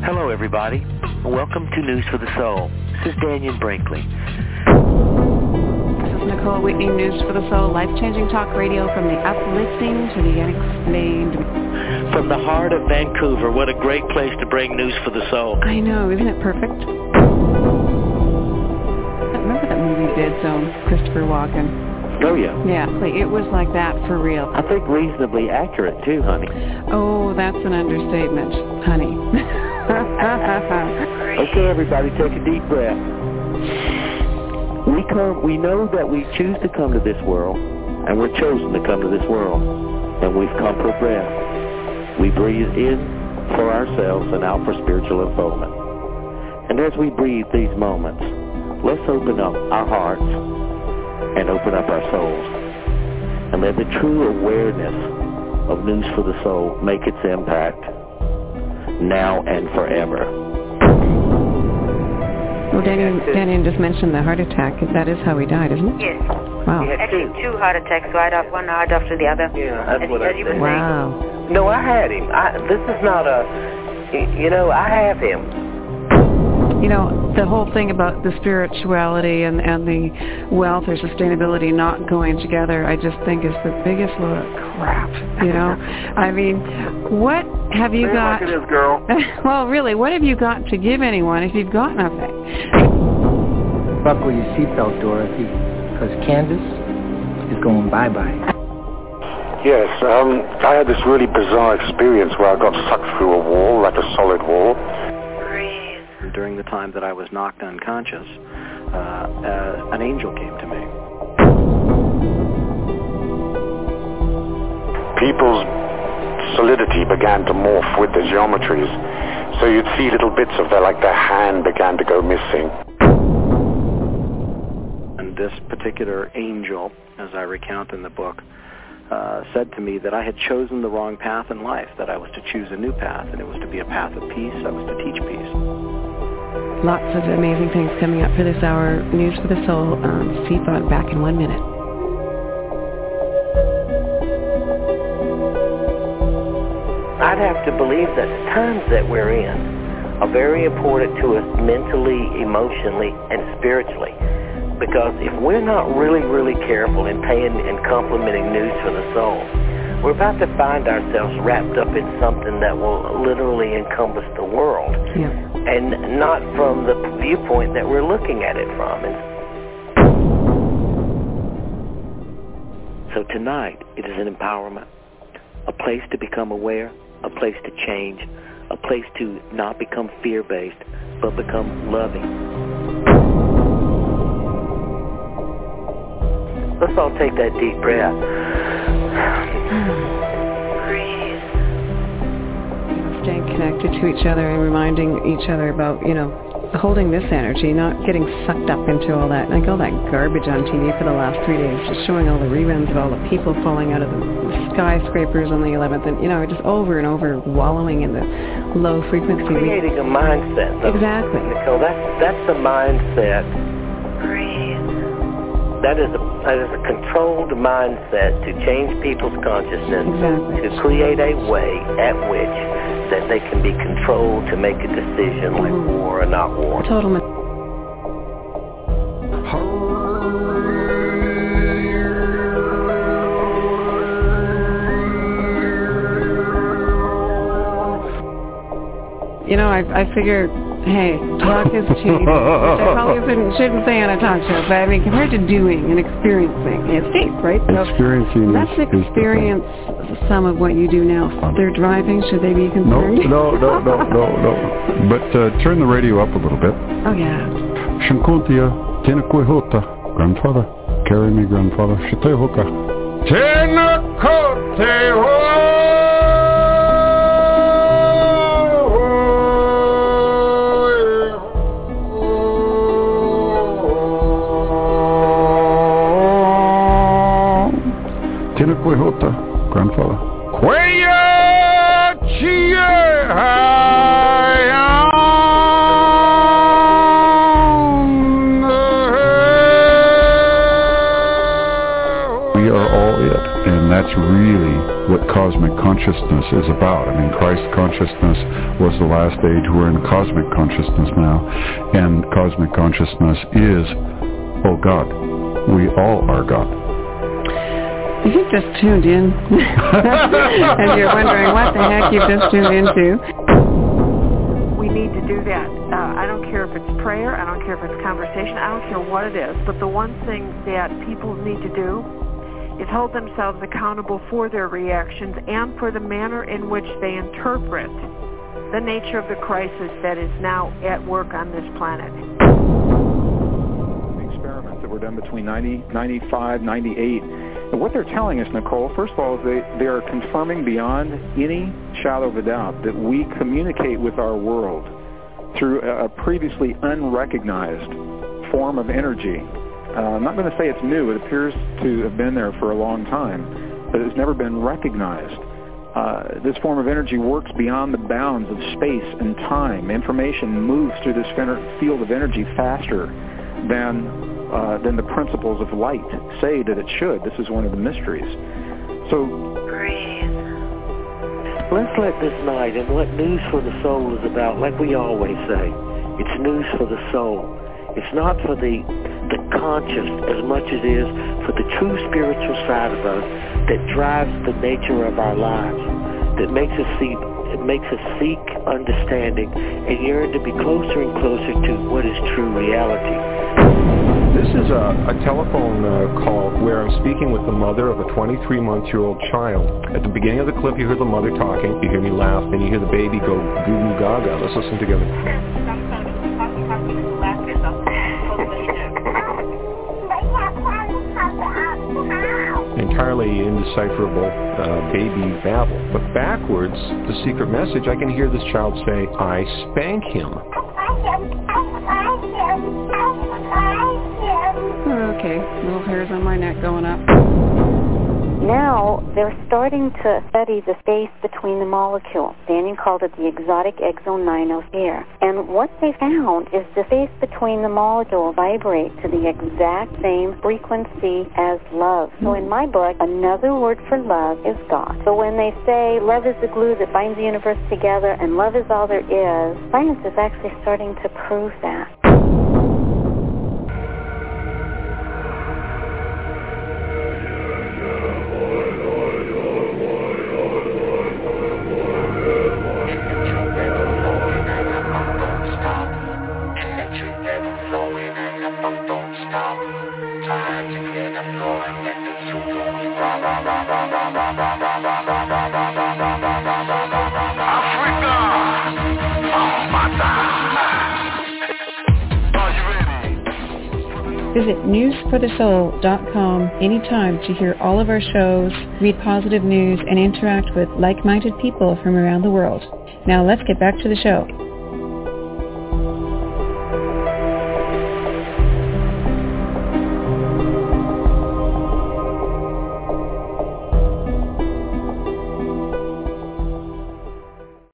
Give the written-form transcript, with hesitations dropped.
Hello, everybody. Welcome to News for the Soul. This is Daniel Brinkley. This is Nicole Whitney, News for the Soul, life-changing talk radio from the uplifting to the unexplained. From the heart of Vancouver, what a great place to bring News for the Soul. I know, isn't it perfect? Remember that movie Dead Zone, Christopher Walken? Oh, yeah. Yeah, it was like that for real. I think reasonably accurate, too, honey. Oh, that's an understatement, honey. Okay, everybody, take a deep breath. We know that we choose to come to this world, and we're chosen to come to this world, and we've come for breath. We breathe in for ourselves and out for spiritual unfoldment. And as we breathe these moments, let's open up our hearts and open up our souls, and let the true awareness of News for the Soul make its impact now and forever. Well, Daniel just mentioned the heart attack. That is how he died, isn't it? Yes. Wow. Actually, two heart attacks, one right after the other. Yeah, that's what I said. Wow. No, I had him. This is not a, I have him. You know, the whole thing about the spirituality and the wealth or sustainability not going together, I just think is the biggest load of crap, you know? I mean, what have you got... Look at this girl. Well, really, what have you got to give anyone if you've got nothing? Buckle your seatbelt, Dorothy, because Candace is going bye-bye. Yes, I had this really bizarre experience where I got sucked through a wall, like a solid wall. During the time that I was knocked unconscious, an angel came to me. People's solidity began to morph with the geometries, so you'd see little bits of their hand began to go missing. And this particular angel, as I recount in the book, said to me that I had chosen the wrong path in life, that I was to choose a new path, and it was to be a path of peace. I was to teach peace. Lots of amazing things coming up for this hour. News for the Soul on CFOD. Back in 1 minute. I'd have to believe that the times that we're in are very important to us mentally, emotionally, and spiritually. Because if we're not really, really careful in paying and complimenting News for the Soul, we're about to find ourselves wrapped up in something that will literally encompass the world. Yeah. And not from the viewpoint that we're looking at it from. So tonight, it is an empowerment, a place to become aware, a place to change, a place to not become fear-based, but become loving. Let's all take that deep breath. Staying connected to each other and reminding each other about, holding this energy, not getting sucked up into all that, all that garbage on TV for the last 3 days, just showing all the reruns of all the people falling out of the skyscrapers on the 11th, and, just over and over wallowing in the low frequency. Creating a mindset. Though. Exactly. Nicole, that's a mindset. That is a controlled mindset to change people's consciousness, exactly. To create a way at which that they can be controlled to make a decision like war or not war. Total. I figure, hey, talk is cheap, which I probably shouldn't say on a talk show, but compared to doing and experiencing, it's cheap, right? So experiencing let's experience some of what you do now. They're driving, should they be concerned? No. But turn the radio up a little bit. Oh, yeah. Shankuntia, Tenakuihota, grandfather, carry me, grandfather, Shitehoka. Tenakoteho! Tenakuihota, grandfather. We are all it, and that's really what cosmic consciousness is about. I mean, Christ consciousness was the last age. We're in cosmic consciousness now, and cosmic consciousness is, oh God. We all are God. If you've just tuned in, and you're wondering what the heck you've just tuned into, we need to do that. I don't care if it's prayer, I don't care if it's conversation, I don't care what it is, but the one thing that people need to do is hold themselves accountable for their reactions and for the manner in which they interpret the nature of the crisis that is now at work on this planet. Experiments that were done between 95, 98. And what they're telling us, Nicole, first of all, is they are confirming beyond any shadow of a doubt that we communicate with our world through a previously unrecognized form of energy. I'm not going to say it's new. It appears to have been there for a long time, but it's never been recognized. This form of energy works beyond the bounds of space and time. Information moves through this field of energy faster than the principles of light say that it should. This is one of the mysteries. So breathe. Let's let this night and what News for the Soul is about, like we always say, it's news for the soul. It's not for the conscious as much as it is for the true spiritual side of us that drives the nature of our lives, that makes us seek understanding and yearn to be closer and closer to what is true reality. This is a telephone call where I'm speaking with the mother of a 23-month-old child. At the beginning of the clip, you hear the mother talking, you hear me laugh, then you hear the baby go goo goo gaga. Let's listen together. Entirely indecipherable baby babble. But backwards, the secret message, I can hear this child say, I spank him. Okay, little hairs on my neck going up. Now they're starting to study the space between the molecules. Daniel called it the exotic exo 904. And what they found is the space between the molecules vibrates to the exact same frequency as love. So in my book, another word for love is God. So when they say love is the glue that binds the universe together and love is all there is, science is actually starting to prove that. Visit newsforthesoul.com anytime to hear all of our shows, read positive news, and interact with like-minded people from around the world. Now let's get back to the show.